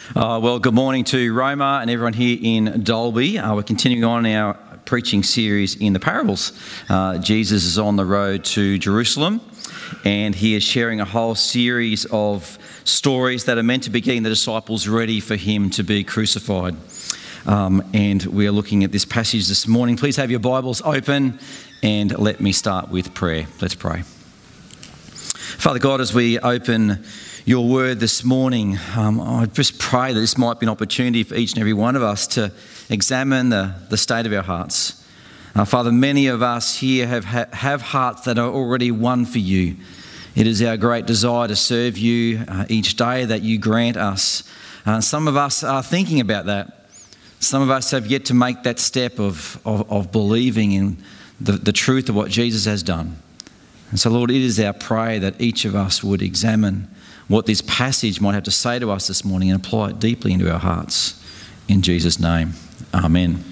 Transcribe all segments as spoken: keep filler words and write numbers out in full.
Uh, well, good morning to Roma and everyone here in Dalby. Uh, we're continuing on our preaching series in the parables. Uh, Jesus is on the road to Jerusalem, and he is sharing a whole series of stories that are meant to be getting the disciples ready for him to be crucified. Um, and we are looking at this passage this morning. Please have your Bibles open and let me start with prayer. Let's pray. Father God, as we open your word this morning, um, I just pray that this might be an opportunity for each and every one of us to examine the, the state of our hearts. Uh, Father, many of us here have, have hearts that are already won for you. It is our great desire to serve you uh, each day that you grant us. Uh, some of us are thinking about that. Some of us have yet to make that step of, of, of believing in the, the truth of what Jesus has done. And so, Lord, it is our prayer that each of us would examine what this passage might have to say to us this morning and apply it deeply into our hearts. In Jesus' name, amen.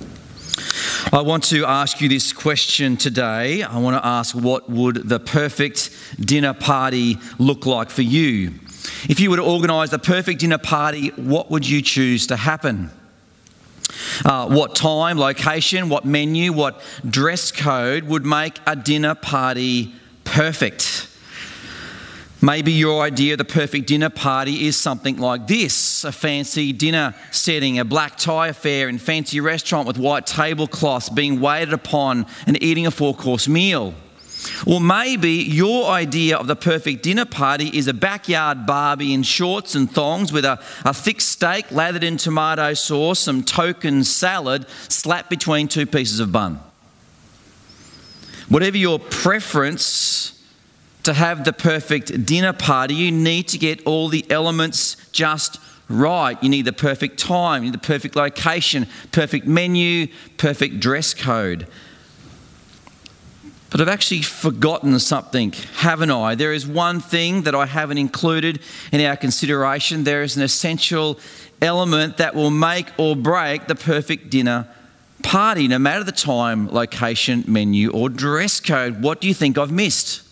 I want to ask you this question today. I want to ask, what would the perfect dinner party look like for you? If you were to organise the perfect dinner party, what would you choose to happen? Uh, what time, location, what menu, what dress code would make a dinner party perfect? Maybe your idea of the perfect dinner party is something like this: a fancy dinner setting, a black tie affair in fancy restaurant with white tablecloths, being waited upon and eating a four-course meal. Or maybe your idea of the perfect dinner party is a backyard barbie in shorts and thongs with a, a thick steak lathered in tomato sauce, some token salad slapped between two pieces of bun. Whatever your preference to have the perfect dinner party, you need to get all the elements just right. You need the perfect time, you need the perfect location, perfect menu, perfect dress code. But I've actually forgotten something, haven't I? There is one thing that I haven't included in our consideration. There is an essential element that will make or break the perfect dinner party, no matter the time, location, menu, or dress code. What do you think I've missed?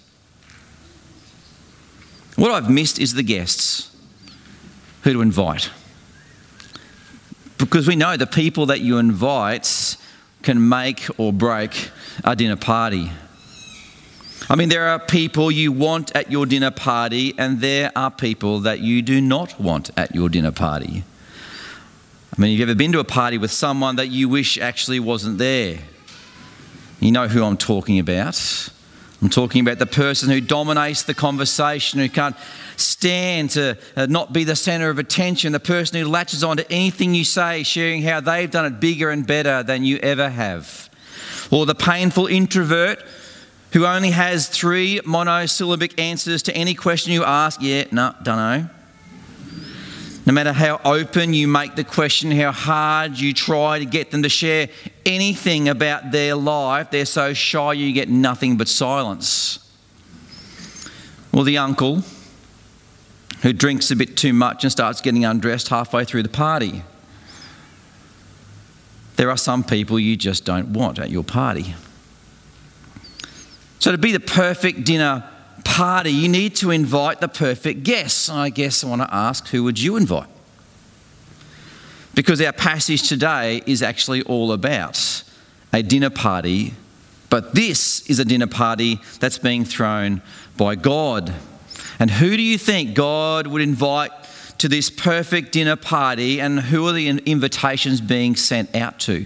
What I've missed is the guests, who to invite. Because we know the people that you invite can make or break a dinner party. I mean, there are people you want at your dinner party, and there are people that you do not want at your dinner party. I mean, have you ever been to a party with someone that you wish actually wasn't there? You know who I'm talking about. I'm talking about the person who dominates the conversation, who can't stand to not be the centre of attention, the person who latches on to anything you say, sharing how they've done it bigger and better than you ever have. Or the painful introvert who only has three monosyllabic answers to any question you ask. Yeah, no, don't know. No matter how open you make the question, how hard you try to get them to share anything about their life, they're so shy you get nothing but silence. Or the uncle who drinks a bit too much and starts getting undressed halfway through the party. There are some people you just don't want at your party. So to be the perfect dinner party, you need to invite the perfect guests. I guess I want to ask, who would you invite? Because our passage today is actually all about a dinner party, but this is a dinner party that's being thrown by God. And who do you think God would invite to this perfect dinner party, and who are the invitations being sent out to?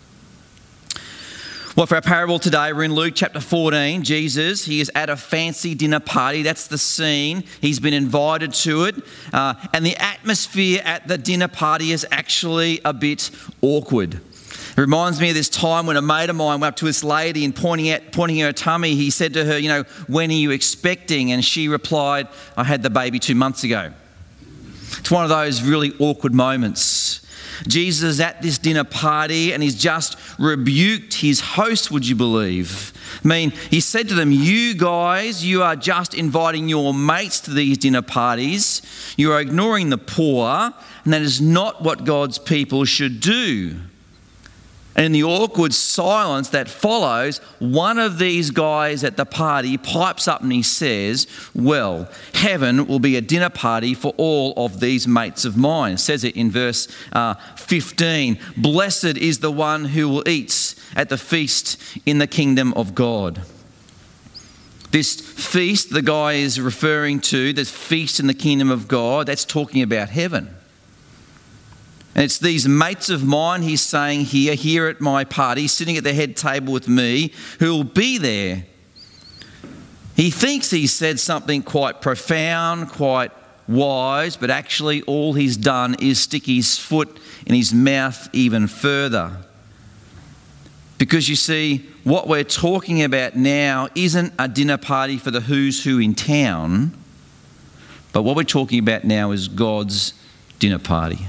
Well, for our parable today, we're in Luke chapter fourteen. Jesus, he is at a fancy dinner party. That's the scene. He's been invited to it. Uh, and the atmosphere at the dinner party is actually a bit awkward. It reminds me of this time when a mate of mine went up to this lady and pointing at pointing at her tummy, he said to her, you know, when are you expecting? And she replied, I had the baby two months ago. It's one of those really awkward moments. Jesus is at this dinner party and he's just rebuked his host, would you believe? I mean, he said to them, you guys, you are just inviting your mates to these dinner parties. You are ignoring the poor, and that is not what God's people should do. And in the awkward silence that follows, one of these guys at the party pipes up and he says, well, heaven will be a dinner party for all of these mates of mine. It says it in verse uh, fifteen. Blessed is the one who will eat at the feast in the kingdom of God. This feast the guy is referring to, this feast in the kingdom of God, that's talking about heaven. And it's these mates of mine, he's saying here, here at my party, sitting at the head table with me, who will be there. He thinks he said something quite profound, quite wise, but actually all he's done is stick his foot in his mouth even further. Because you see, what we're talking about now isn't a dinner party for the who's who in town, but what we're talking about now is God's dinner party.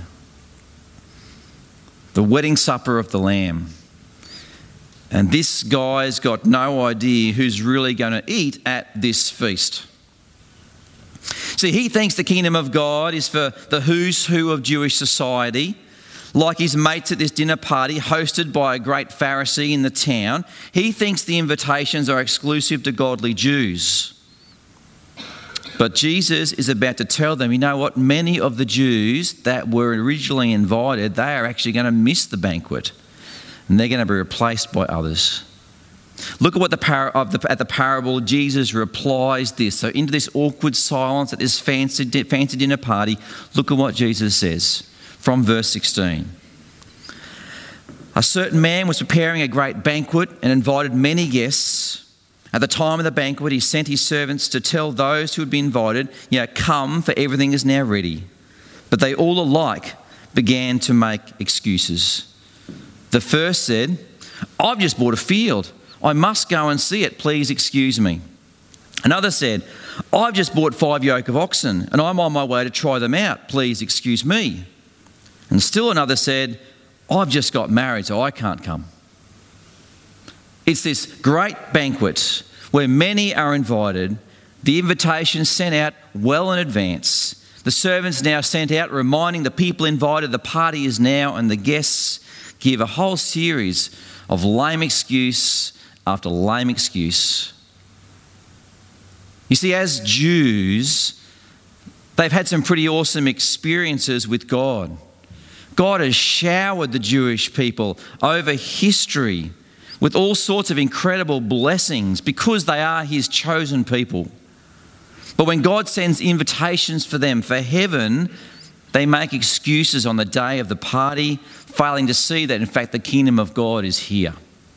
The wedding supper of the Lamb. And this guy's got no idea who's really going to eat at this feast. See, he thinks the kingdom of God is for the who's who of Jewish society, like his mates at this dinner party hosted by a great Pharisee in the town. He thinks the invitations are exclusive to godly Jews. But Jesus is about to tell them, you know what, many of the Jews that were originally invited, they are actually going to miss the banquet and they're going to be replaced by others. Look at what the, par- of the at the parable, Jesus replies this. So into this awkward silence at this fancy, fancy dinner party, look at what Jesus says from verse sixteen. A certain man was preparing a great banquet and invited many guests. At the time of the banquet, he sent his servants to tell those who had been invited, you know, come, for everything is now ready. But they all alike began to make excuses. The first said, I've just bought a field. I must go and see it. Please excuse me. Another said, I've just bought five yoke of oxen and I'm on my way to try them out. Please excuse me. And still another said, I've just got married, so I can't come. It's this great banquet where many are invited. The invitation sent out well in advance. The servants now sent out reminding the people invited the party is now, and the guests give a whole series of lame excuse after lame excuse. You see, as Jews, they've had some pretty awesome experiences with God. God has showered the Jewish people over history with all sorts of incredible blessings because they are his chosen people. But when God sends invitations for them for heaven, they make excuses on the day of the party, failing to see that, in fact, the kingdom of God is here.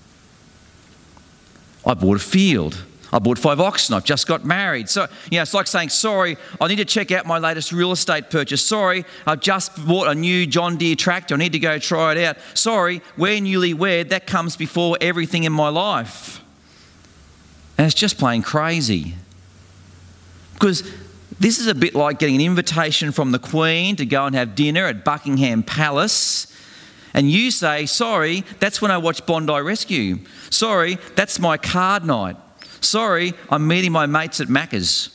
I bought a field. I bought five oxen. I've just got married. So, you know, it's like saying, sorry, I need to check out my latest real estate purchase. Sorry, I've just bought a new John Deere tractor. I need to go try it out. Sorry, we're newlywed. That comes before everything in my life. And it's just plain crazy. Because this is a bit like getting an invitation from the Queen to go and have dinner at Buckingham Palace. And you say, sorry, that's when I watch Bondi Rescue. Sorry, that's my card night. Sorry, I'm meeting my mates at Macca's.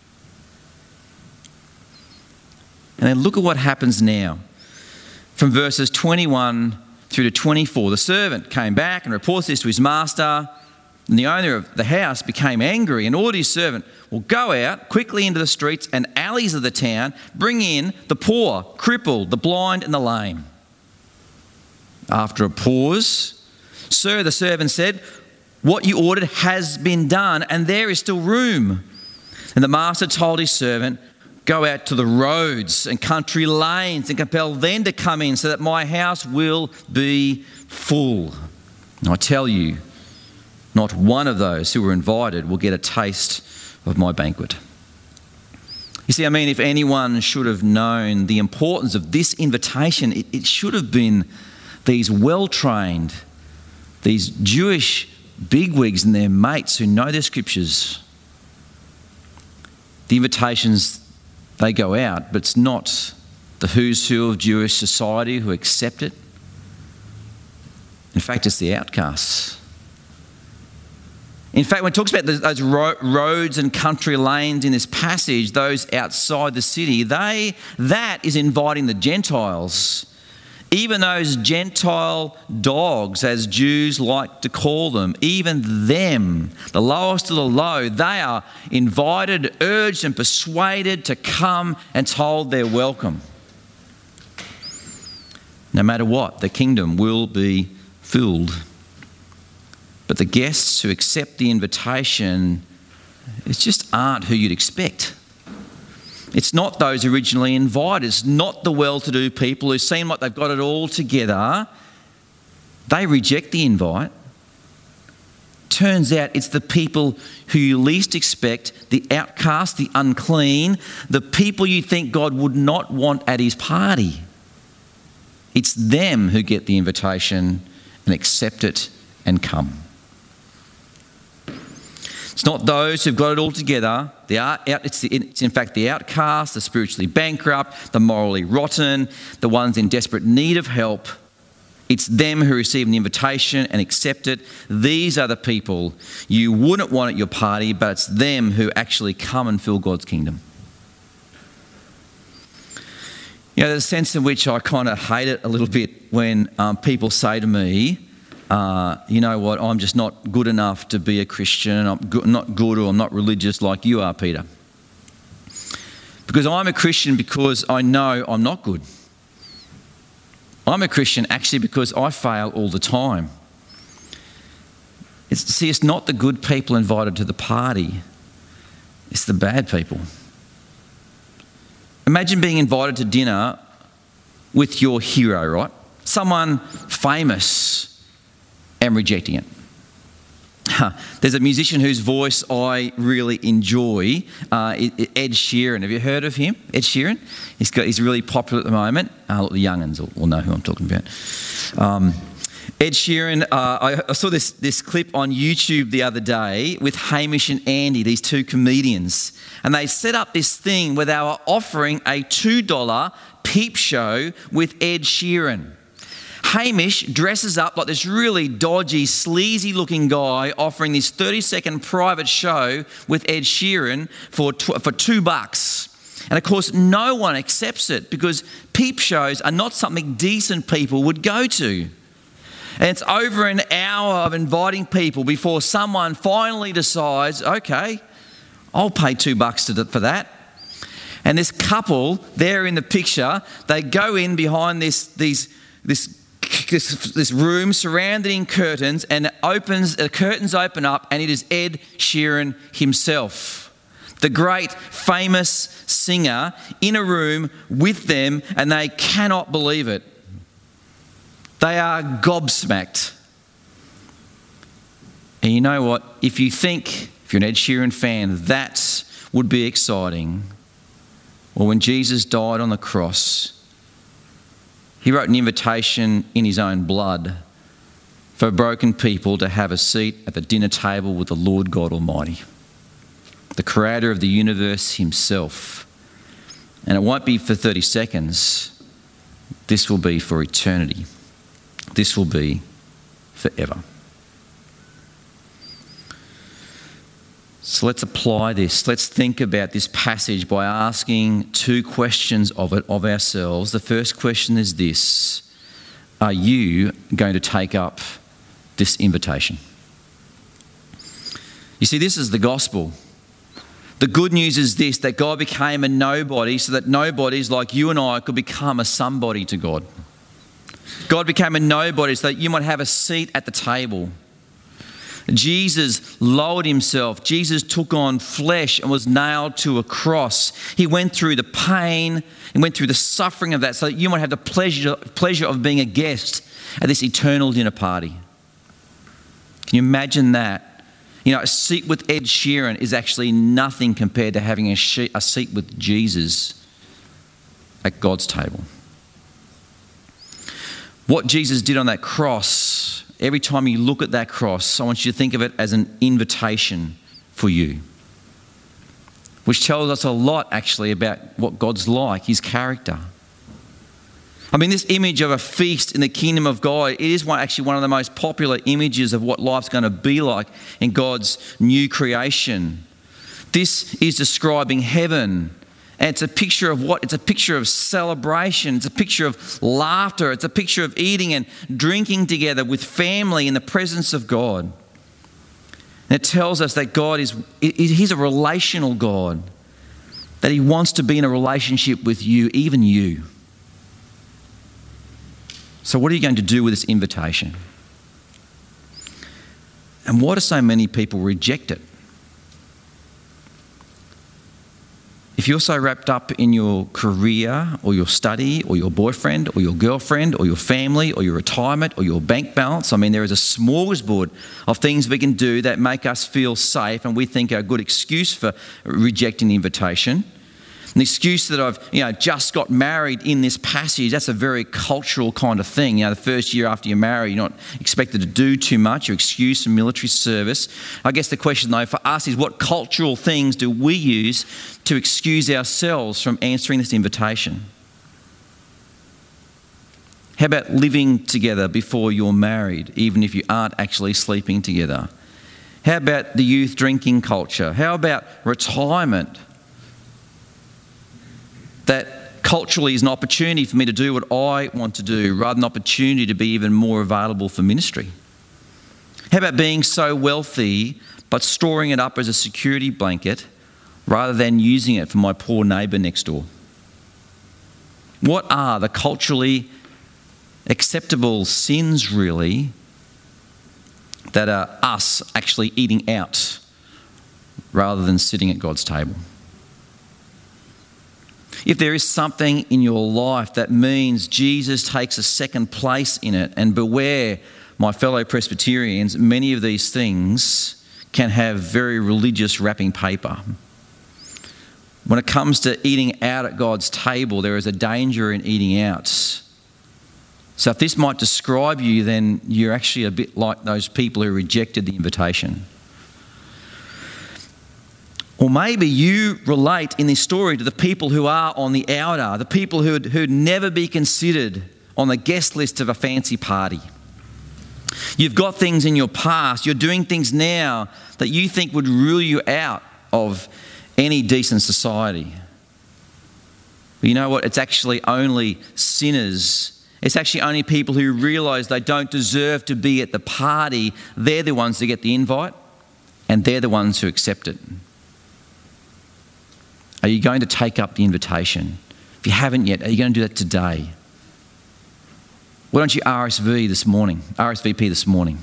And then look at what happens now. From verses twenty-one through to twenty-four, the servant came back and reports this to his master. And the owner of the house became angry and ordered his servant, well, go out quickly into the streets and alleys of the town, bring in the poor, crippled, the blind and the lame. After a pause, sir, the servant said, what you ordered has been done, and there is still room. And the master told his servant, go out to the roads and country lanes and compel them to come in so that my house will be full. And I tell you, not one of those who were invited will get a taste of my banquet. You see, I mean, if anyone should have known the importance of this invitation, it, it should have been these well-trained, these Jewish bigwigs and their mates who know their scriptures. The invitations, they go out, but it's not the who's who of Jewish society who accept it. In fact, it's the outcasts. In fact, when it talks about those ro- roads and country lanes in this passage, those outside the city, they that is inviting the Gentiles. Even those Gentile dogs, as Jews like to call them, even them, the lowest of the low, they are invited, urged and persuaded to come and told they're welcome. No matter what, the kingdom will be filled. But the guests who accept the invitation, it just aren't who you'd expect. It's not those originally invited. It's not the well-to-do people who seem like they've got it all together. They reject the invite. Turns out it's the people who you least expect, the outcast, the unclean, the people you think God would not want at his party. It's them who get the invitation and accept it and come. It's not those who've got it all together. The out, it's, the, it's in fact the outcast, the spiritually bankrupt, the morally rotten, the ones in desperate need of help. It's them who receive an invitation and accept it. These are the people you wouldn't want at your party, but it's them who actually come and fill God's kingdom. You know, there's a sense in which I kind of hate it a little bit when um, people say to me, Uh, you know what, I'm just not good enough to be a Christian, I'm good, not good or I'm not religious like you are, Peter. Because I'm a Christian because I know I'm not good. I'm a Christian actually because I fail all the time. It's, see, it's not the good people invited to the party, it's the bad people. Imagine being invited to dinner with your hero, right? Someone famous, and rejecting it. There's a musician whose voice I really enjoy, uh, Ed Sheeran. Have you heard of him, Ed Sheeran? He's got, he's really popular at the moment. Uh, look, the young'uns will, will know who I'm talking about. Um, Ed Sheeran, uh, I, I saw this, this clip on YouTube the other day with Hamish and Andy, these two comedians. And they set up this thing where they were offering a two dollar peep show with Ed Sheeran. Hamish dresses up like this really dodgy, sleazy-looking guy offering this thirty-second private show with Ed Sheeran for tw- for two bucks. And of course, no one accepts it because peep shows are not something decent people would go to. And it's over an hour of inviting people before someone finally decides, okay, I'll pay two bucks to, for that. And this couple, there in the picture, they go in behind this these this. This, this room surrounded in curtains, and it opens, the curtains open up, and it is Ed Sheeran himself, the great famous singer, in a room with them, and they cannot believe it. They are gobsmacked. And you know what? If you think, if you're an Ed Sheeran fan, that would be exciting. Well, when Jesus died on the cross, he wrote an invitation in his own blood for broken people to have a seat at the dinner table with the Lord God Almighty, the creator of the universe himself. And it won't be for thirty seconds. This will be for eternity. This will be forever. So let's apply this. Let's think about this passage by asking two questions of it, of ourselves. The first question is this: are you going to take up this invitation? You see, this is the gospel. The good news is this, that God became a nobody so that nobodies like you and I could become a somebody to God. God became a nobody so that you might have a seat at the table. Jesus lowered himself. Jesus took on flesh and was nailed to a cross. He went through the pain and went through the suffering of that so that you might have the pleasure, pleasure of being a guest at this eternal dinner party. Can you imagine that? You know, a seat with Ed Sheeran is actually nothing compared to having a, she- a seat with Jesus at God's table. What Jesus did on that cross, every time you look at that cross, I want you to think of it as an invitation for you, which tells us a lot actually about what God's like, his character. I mean, this image of a feast in the kingdom of God, it is one, actually one of the most popular images of what life's going to be like in God's new creation. This is describing heaven And it's a picture of what? It's a picture of celebration. It's a picture of laughter. It's a picture of eating and drinking together with family in the presence of God. And it tells us that God is, He's a relational God, that He wants to be in a relationship with you, even you. So what are you going to do with this invitation? And why do so many people reject it? If you're so wrapped up in your career or your study or your boyfriend or your girlfriend or your family or your retirement or your bank balance, I mean, there is a smorgasbord of things we can do that make us feel safe and we think are a good excuse for rejecting the invitation. An excuse that I've, you know, just got married in this passage, that's a very cultural kind of thing. You know, the first year after you're married, you're not expected to do too much. You're excused from military service. I guess the question, though, for us is what cultural things do we use to excuse ourselves from answering this invitation? How about living together before you're married, even if you aren't actually sleeping together? How about the youth drinking culture? How about retirement? That culturally is an opportunity for me to do what I want to do rather than an opportunity to be even more available for ministry. How about being so wealthy but storing it up as a security blanket rather than using it for my poor neighbour next door? What are the culturally acceptable sins really that are us actually eating out rather than sitting at God's table? If there is something in your life that means Jesus takes a second place in it, and beware, my fellow Presbyterians, many of these things can have very religious wrapping paper. When it comes to eating out at God's table, there is a danger in eating out. So if this might describe you, then you're actually a bit like those people who rejected the invitation. Or maybe you relate in this story to the people who are on the outer, the people who'd, who'd never be considered on the guest list of a fancy party. You've got things in your past, you're doing things now that you think would rule you out of any decent society. But you know what? It's actually only sinners. It's actually only people who realise they don't deserve to be at the party. They're the ones that get the invite, and they're the ones who accept it. Are you going to take up the invitation? If you haven't yet, are you going to do that today? Why don't you R S V this morning, R S V P this morning?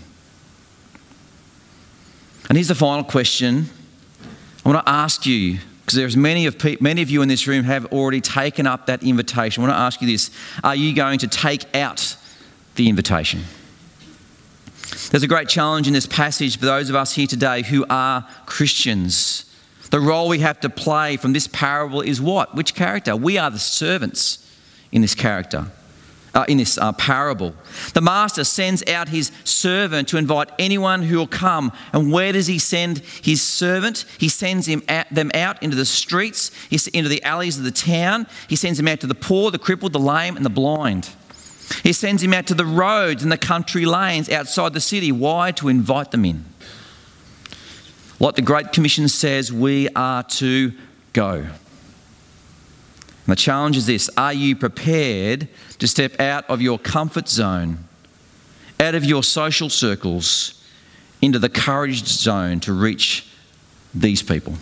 And here's the final question. I want to ask you, because there's many of pe- many of you in this room have already taken up that invitation. I want to ask you this. Are you going to take out the invitation? There's a great challenge in this passage for those of us here today who are Christians. The role we have to play from this parable is what? Which character? We are the servants in this character, uh, in this uh, parable. The master sends out his servant to invite anyone who will come. And where does he send his servant? He sends him at, them out into the streets, into the alleys of the town. He sends them out to the poor, the crippled, the lame, and the blind. He sends him out to the roads and the country lanes outside the city. Why? To invite them in. Like the Great Commission says, we are to go. And the challenge is this: are you prepared to step out of your comfort zone, out of your social circles, into the courage zone to reach these people?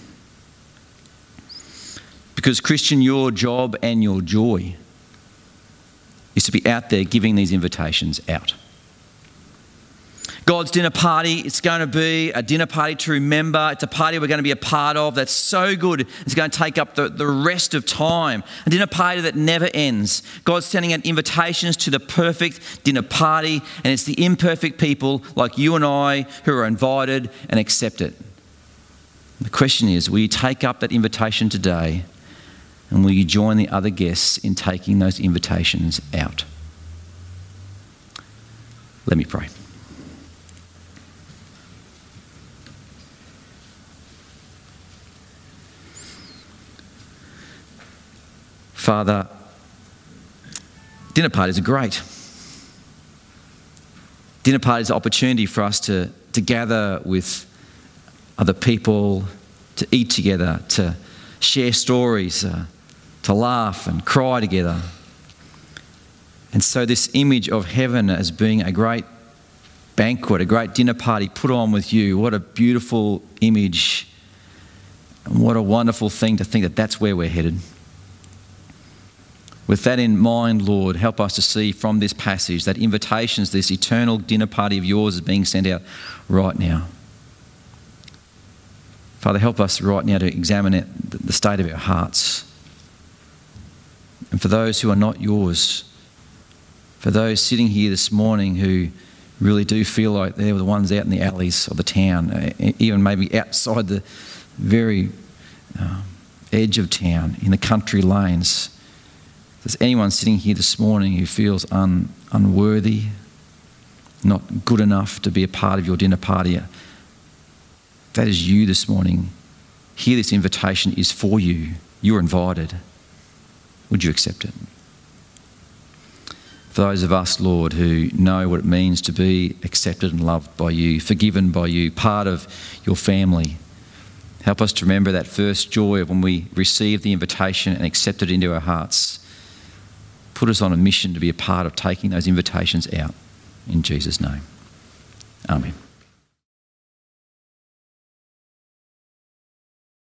Because, Christian, your job and your joy is to be out there giving these invitations out. God's dinner party, it's going to be a dinner party to remember. It's a party we're going to be a part of that's so good. It's going to take up the, the rest of time. A dinner party that never ends. God's sending out invitations to the perfect dinner party, and it's the imperfect people like you and I who are invited and accept it. The question is, will you take up that invitation today, and will you join the other guests in taking those invitations out? Let me pray. Father, dinner parties are great. Dinner parties are an opportunity for us to, to gather with other people, to eat together, to share stories, uh, to laugh and cry together. And so this image of heaven as being a great banquet, a great dinner party put on with you, what a beautiful image. And what a wonderful thing to think that that's where we're headed. With that in mind, Lord, help us to see from this passage that invitations, this eternal dinner party of yours is being sent out right now. Father, help us right now to examine it, the state of our hearts. And for those who are not yours, for those sitting here this morning who really do feel like they're the ones out in the alleys of the town, even maybe outside the very uh, edge of town, in the country lanes. If there's anyone sitting here this morning who feels un, unworthy, not good enough to be a part of your dinner party, that is you this morning. Here, this invitation is for you. You're invited. Would you accept it? For those of us, Lord, who know what it means to be accepted and loved by you, forgiven by you, part of your family, help us to remember that first joy of when we receive the invitation and accept it into our hearts. Put us on a mission to be a part of taking those invitations out. In Jesus' name. Amen.